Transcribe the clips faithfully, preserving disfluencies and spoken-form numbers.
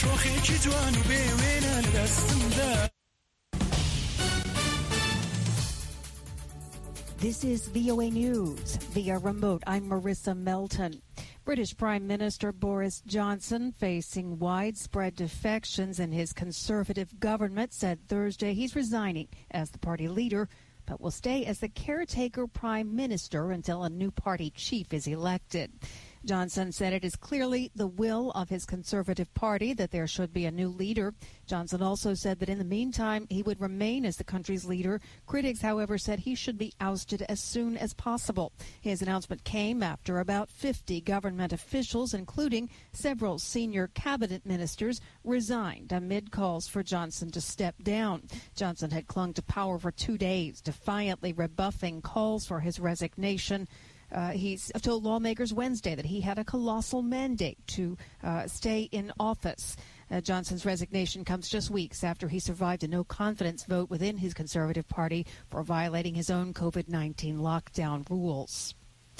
This is V O A News. Via remote, I'm Marissa Melton. British Prime Minister Boris Johnson, facing widespread defections in his Conservative government, said Thursday he's resigning as the party leader, but will stay as the caretaker Prime Minister until a new party chief is elected. Johnson said it is clearly the will of his Conservative Party that there should be a new leader. Johnson also said that in the meantime, he would remain as the country's leader. Critics, however, said he should be ousted as soon as possible. His announcement came after about fifty government officials, including several senior cabinet ministers, resigned amid calls for Johnson to step down. Johnson had clung to power for two days, defiantly rebuffing calls for his resignation. Uh, he's told lawmakers Wednesday that he had a colossal mandate to uh, stay in office. Uh, Johnson's resignation comes just weeks after he survived a no-confidence vote within his Conservative Party for violating his own COVID nineteen lockdown rules.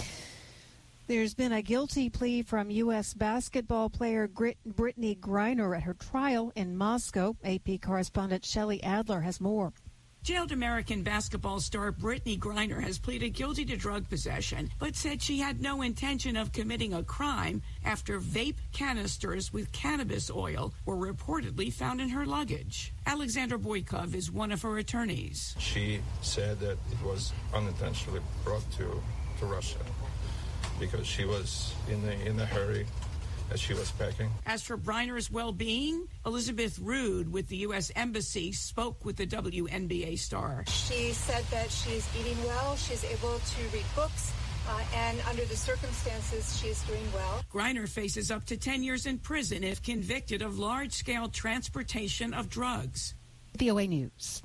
There's been a guilty plea from U S basketball player Brittany Griner at her trial in Moscow. A P correspondent Shelley Adler has more. Jailed American basketball star Brittany Griner has pleaded guilty to drug possession, but said she had no intention of committing a crime after vape canisters with cannabis oil were reportedly found in her luggage. Alexander Boykov is one of her attorneys. She said that it was unintentionally brought to, to Russia because she was in a, in a hurry as she was packing. As for Briner's well-being, Elizabeth Rood with the U S Embassy spoke with the W N B A star. She said that she's eating well, she's able to read books, uh, and under the circumstances, she's doing well. Griner faces up to ten years in prison if convicted of large-scale transportation of drugs. V O A News.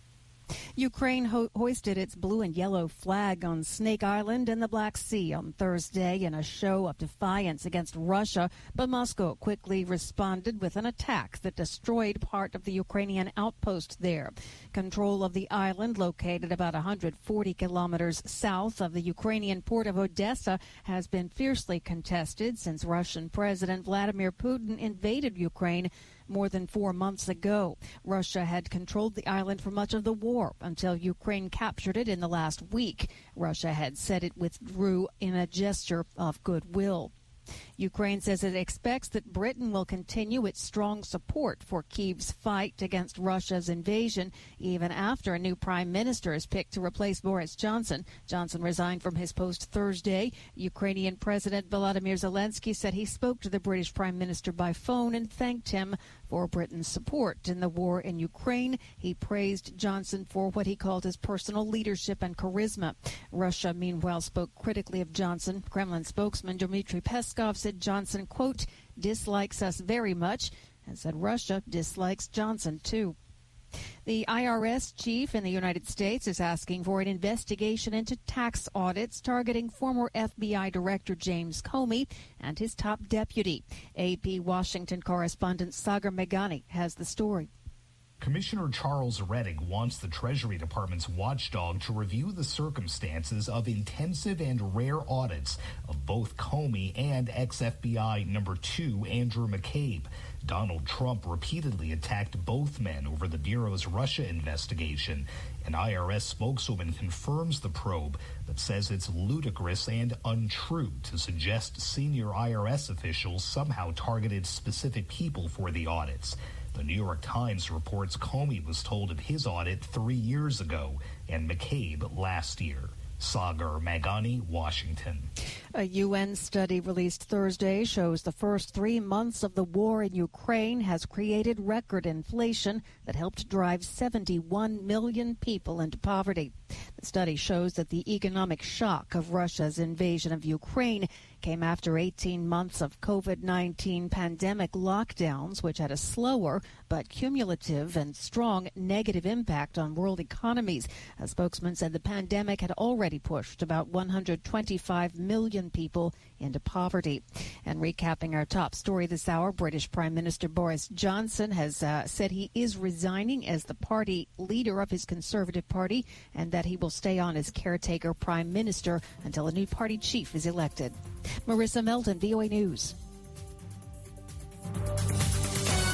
Ukraine ho- hoisted its blue and yellow flag on Snake Island in the Black Sea on Thursday in a show of defiance against Russia, but Moscow quickly responded with an attack that destroyed part of the Ukrainian outpost there. Control of the island, located about one hundred forty kilometers south of the Ukrainian port of Odessa, has been fiercely contested since Russian President Vladimir Putin invaded Ukraine more than four months ago. Russia had controlled the island for much of the war until Ukraine captured it in the last week. Russia had said it withdrew in a gesture of goodwill. Ukraine says it expects that Britain will continue its strong support for Kyiv's fight against Russia's invasion, even after a new prime minister is picked to replace Boris Johnson. Johnson resigned from his post Thursday. Ukrainian President Volodymyr Zelensky said he spoke to the British prime minister by phone and thanked him for Britain's support in the war in Ukraine. He praised Johnson for what he called his personal leadership and charisma. Russia, meanwhile, spoke critically of Johnson. Kremlin spokesman Dmitry Peskov said Johnson, quote, dislikes us very much, and said Russia dislikes Johnson, too. The I R S chief in the United States is asking for an investigation into tax audits targeting former F B I Director James Comey and his top deputy. A P Washington correspondent Sagar Meghani has the story. Commissioner Charles Rettig wants the Treasury Department's watchdog to review the circumstances of intensive and rare audits of both Comey and ex-F B I number two Andrew McCabe. Donald Trump repeatedly attacked both men over the Bureau's Russia investigation. An I R S spokeswoman confirms the probe, but says it's ludicrous and untrue to suggest senior I R S officials somehow targeted specific people for the audits. The New York Times reports Comey was told of his audit three years ago and McCabe last year. Sagar Meghani, Washington. A U N study released Thursday shows the first three months of the war in Ukraine has created record inflation that helped drive seventy-one million people into poverty. The study shows that the economic shock of Russia's invasion of Ukraine came after eighteen months of COVID nineteen pandemic lockdowns, which had a slower but cumulative and strong negative impact on world economies. A spokesman said the pandemic had already pushed about one hundred twenty-five million people into poverty. And recapping our top story this hour, British Prime Minister Boris Johnson has uh, said he is resigning as the party leader of his Conservative Party and that he will stay on as caretaker prime minister until a new party chief is elected. Marissa Melton, V O A News.